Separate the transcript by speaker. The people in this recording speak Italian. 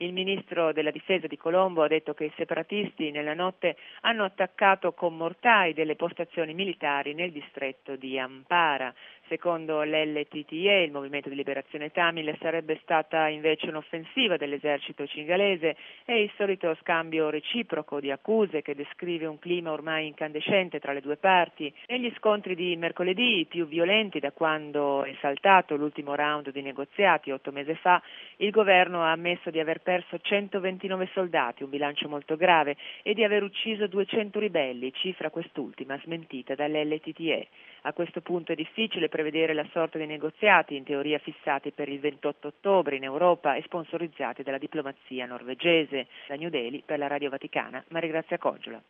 Speaker 1: Il ministro della difesa di Colombo ha detto che i separatisti nella notte hanno attaccato con mortai delle postazioni militari nel distretto di Ampara. Secondo l'LTTE, il Movimento di Liberazione Tamil, sarebbe stata invece un'offensiva dell'esercito cingalese e il solito scambio reciproco di accuse che descrive un clima ormai incandescente tra le due parti. Negli scontri di mercoledì, i più violenti da quando è saltato l'ultimo round di negoziati 8 mesi fa, il governo ha ammesso di aver perso 129 soldati, un bilancio molto grave, e di aver ucciso 200 ribelli, cifra quest'ultima smentita dall'LTTE. A questo punto è difficile prevedere la sorte dei negoziati, in teoria fissati per il 28 ottobre in Europa e sponsorizzati dalla diplomazia norvegese. Da New Delhi per la Radio Vaticana, Maria Grazia Coggiola.